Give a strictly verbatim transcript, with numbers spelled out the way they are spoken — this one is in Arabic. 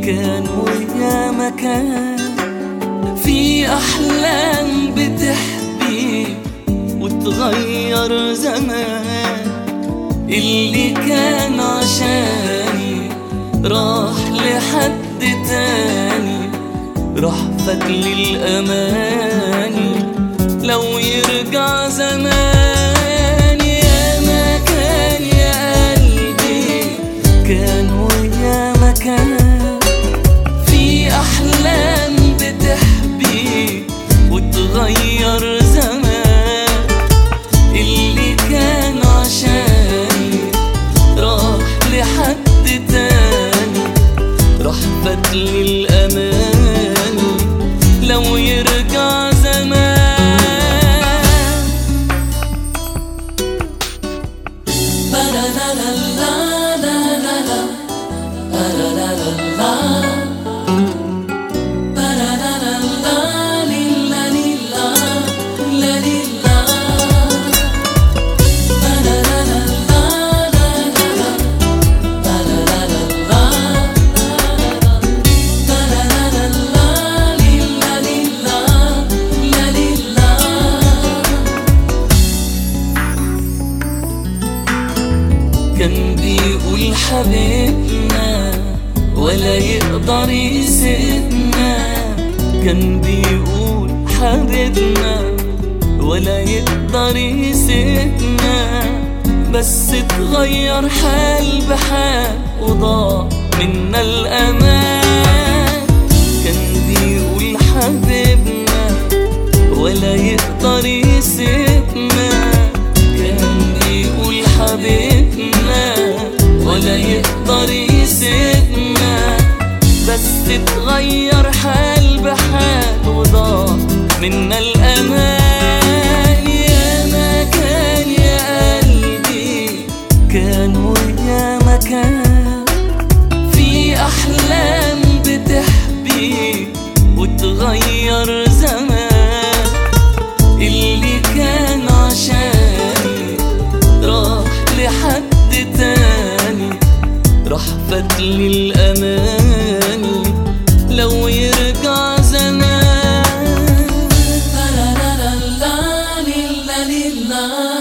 كان ويا مكان، في أحلام بتحبي وتغير زمان. اللي كان عشاني راح لحد تاني، راح فات للأماني. لو يرجع زمان يا مكان يا قلبي، كان ويا مكان، في أحلام بتحبي وتغير زمان. اللي كان عشاني راح لحد تاني، راح فات للأماني. لو يرجع زمان كان بيقول حبيبنا ولا يقدر يسيبنا، كان بيقول حبيبنا ولا يقدر يسيبنا. بس اتغير حال بحال وضاع منا الأمان. كان بيقول حبيبنا ولا يقدر يسيبنا، كان بيقول حبيبنا ولا يقدر يسيبنا. بس اتغير حال بحال وضاع منا الأمان. يا مكان يا قلبي، كان ويا مكان، في أحلام بتحبي وتغير زمان. اللي كان عشاني راح لحد تاني، راح فات للأماني. لو يرجع زمان.